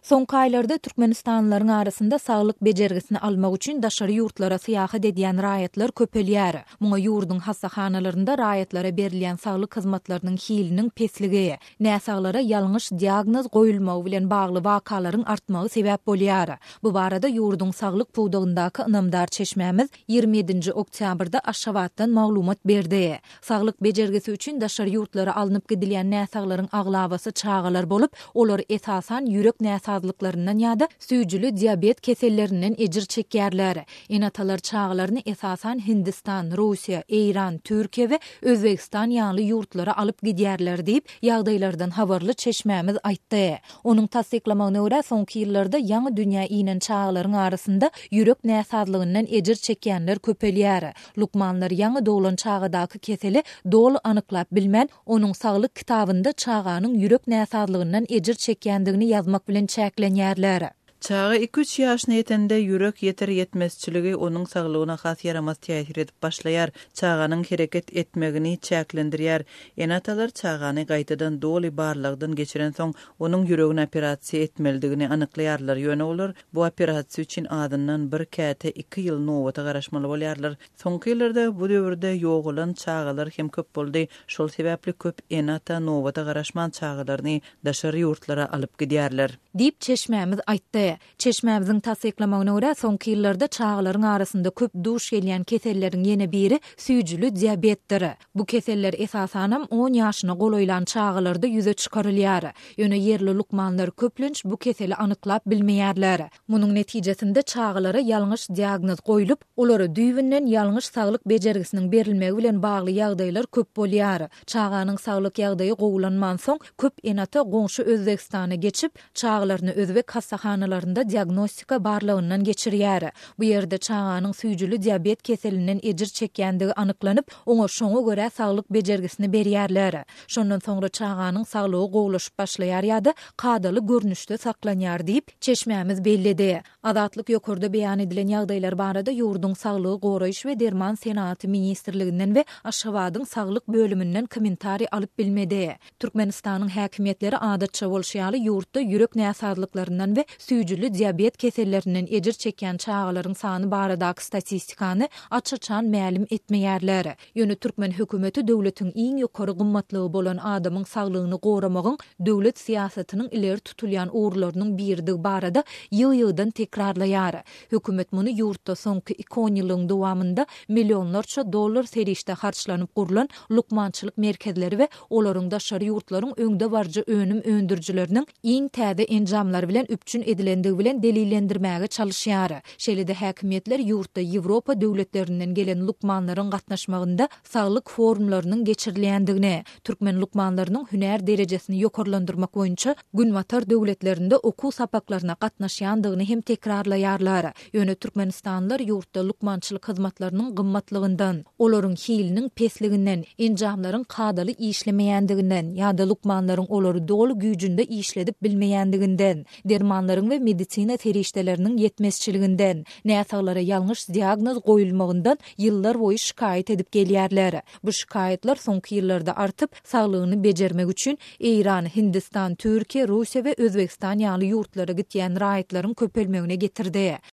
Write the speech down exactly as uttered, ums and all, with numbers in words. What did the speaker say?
Soňky aýlarda Türkmenistanlylaryň arasynda saglyk bejergisini almak üçin daşary ýurtlara syýahat edýän raýatlar köpelýär. Muňa ýurdun hassahanalarynda raýatlara berilýän saglyk hyzmatlarynyň hiliniň pesligi, näsaglara ýalňyş diagnoz goýulmagy bilen bagly wakalaryň artmagy sebäp bolýar. Bu barada ýurdun saglyk puwdugyndaky ynamdar çeşmämiz ýigirme ýedinji oktýabrda Aşgabatdan maglumat berdi. Saglyk bejergisi üçin daşary ýurtlara alınıp gidilýän näsaglaryň aglabasy çağalar bolup, olar esasan ýürek näsazlyklaryndan ýa-da süýjüli diabet kesellerinden ejir çekýärler. Enatalar çağalaryny esasan Hindistan, Russiýa, Eýran, Türkiýe we Özbegistan ýaly ýurtlara alyp gidýärler diýip ýagdaýlardan habarly çeşmämiz aýtdy. Onuň tasdiklamagyna görä soňky ýyllarda ýaňy dünýä inen çağalaryň arasynda ýürek näsazlygyndan ejir çekýänler köpelýär. Lukmanlar ýaňy doglan çağadaky keseli dogly anyklap bilmän, onuň saglyk kitabynda çağanyň ýürek näsazlygyndan ejir çekýändigini ýazmak bilen çäklenýärler. Çağı iki üç ýaşyna ýetende ýürek ýeter ýetmezçiligi onuň saglygyna has ýaramaz täsir edip başlaýar. Çağanyň hereket etmegini çäklendirýär. Enatalar çağany gaýtadan doly barlygdan geçiren soň onuň ýüregine operasiýa etmelidigini anyklarlar. Ýöne olar bu operasiýa üçin adyndan bir käte iki ýyl nowata garaşmaly bolýarlar. Soňky ýyllarda bu döwürde ýogulan çağalar hem köp boldy. Şol sebäpli köp enata nowata garaşman çağalaryny daşary ýurtlara alyp gidýärler. Diýip çeşmämiz aýtdy. Çeşmämiziň tasdiklamagyna görä soňky ýyllarda çağalaryň arasynda köp duş gelýän keselleriň ýene biri süýjüli diabetdir. Bu keseller esasanam on ýaşyna goloýlan çağalarda ýüze çykarylýar. Ýöne ýerli lukmanlar köplenç bu keseli anyklap bilmeýärler. Munyň netijesinde çağalara ýalňyş diagnoz goýulyp, olary düýbinden ýalňyş saglyk bejergisiniň berilmegi bilen bagly ýagdaýlar köp bolýar. Çağanyň saglyk ýagdaýy goýulanman soň köp enata goňşy Özbegistana geçip çağalaryny Özbek hassahanalarynda diagnostika barlygyndan geçirýär. Bu ýerde çağanyň süýjüli diabet keselinden ejir çekýändigi anyklanyp, oňa şoňa görä saglyk bejergisini berýärler. Şondan soňra çağanyň saglygy goýulaşyp başlaýar ýa-da kadaly görnüşde saklanýar diýip çeşmämiz bellidi. Adatlyk ýokurda beýan edilen ýagdaýlar barada ýurdun saglygy goraýyş we derman senaty ministrliginden we Aşgabatyň saglyk bölümünden kommentari alyp bilmedi. Türkmenistanyň häkimetleri adatça bolşýaly ýurtda ýürek näsazlyklaryndan we süýjüli diabet kesellerinden ejir çekýän çağalaryň sany baradaky statistikany açyçan mälim etmeýärler. Ýöne Türkmen hökümeti döwletiň iň ýokary gymmatlygy bolan adamyň saglygyny goramagyň döwlet siýasatynyň ileri tutulýan uğurlarynyň biridi barada ýyl-ýyldan tekrarlaýar. Hökümet muny ýurtda soňky iki on ýylyň dowamında millionlarça dollar serişde harçlanyp gurulan lukmançylyk merkezleri we olaryň daşary ýurtlaryň öňde barjy önüm öndürjileriniň iň täze enjamlary bilen üpçün edilendigi bilen delillendirmäge çalışýar. Şeýle-de häkimetler ýurtda Ýewropa döwletlerinden gelen lukmanlaryň gatnaşmagynda saglyk forumlarynyň geçirilýändigini, türkmen lukmanlarynyň hünär derejesini ýokarlandyrmak boýunça günwatar döwletlerinde okuw sapaklaryna gatnaşýandygyny hem tekrarlaýarlar. Ýöne Türkmenistanlylar ýurtda lukmançylyk hyzmatlarynyň gymmatlygyndan, olaryň hiliniň pesliginden, enjamlaryň kadaly işlemeýändiginden ýa-da lukmanlaryň olary dogly güýjünde işledip bilmeýändiginden, dermanlaryň we medisina terişdeleriniň yetmezçiliginden, näsaglara ýalňyş diagnoz goýulmagyndan ýyllar boýy şikaýet edip gelýärler. Bu şikaýetler soňky ýyllarda artyp, saglygyny bejermek üçin Eýran, Hindistan, Türkiýe, Russiýa we Özbegistan ýaly ýurtlara gitýän raýatlaryň köpelmegine getirdi.